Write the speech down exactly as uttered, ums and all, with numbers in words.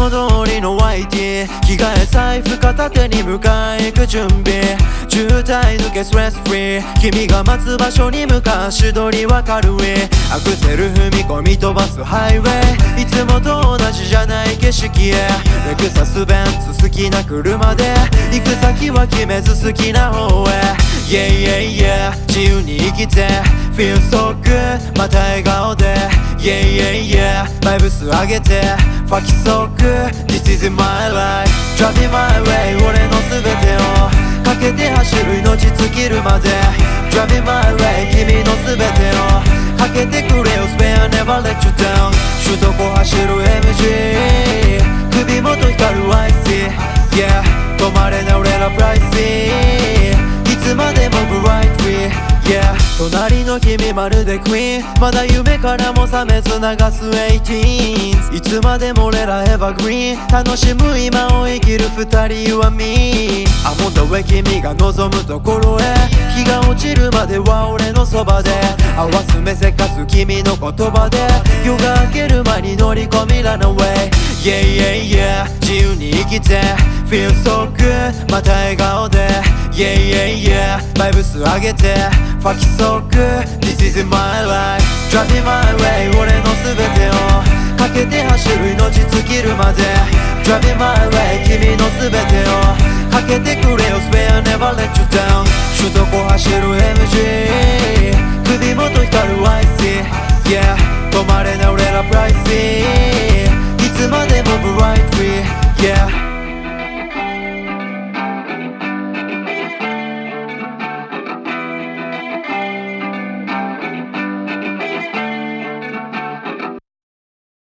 も通りの ワイティー 着替え財布片手に迎え行く準備、渋滞抜けストレスフリー、君が待つ場所に向かう足取りは軽い、アクセル踏み込み飛ばすハイウェイ、いつもと同じじゃない景色へ、レクサスベンツ好きな車で行く先は決めず好きな方へ、 Yeah yeah yeah 自由に生きて Feel so good また笑顔で Yeah yeah yeah バイブス上げて Fuck it so good This is my life Driving my way 俺の全てをかけて走る命尽きるまで Driving my way 君の全てをかけてくれよ Spare never let you down 首都高走る エムジー 首元光る アイシー Yeah 止まれない俺らプライシー、いつまでもブライトリー、yeah 隣の君まるでクイーン、まだ夢からも覚めず流すエイティーンズ、いつまでも俺らエバーグリーン、楽しむ今を生きる二人 You and me I'm on the way 君が望むところへ、日が落ちるまでは俺のそばで合わす目せかす君の言葉で、夜が明ける前に乗り込みランウェイ Yeah yeah yeah 自由に生きて Feel so good また笑顔で Yeah yeah yeah バイブス上げて Fuck it so good This is my life Driving my way 俺の全てをかけて走る命尽きるまで Driving my way 君の全てをかけてくれよ Spare never let you down 首都高走る エムジー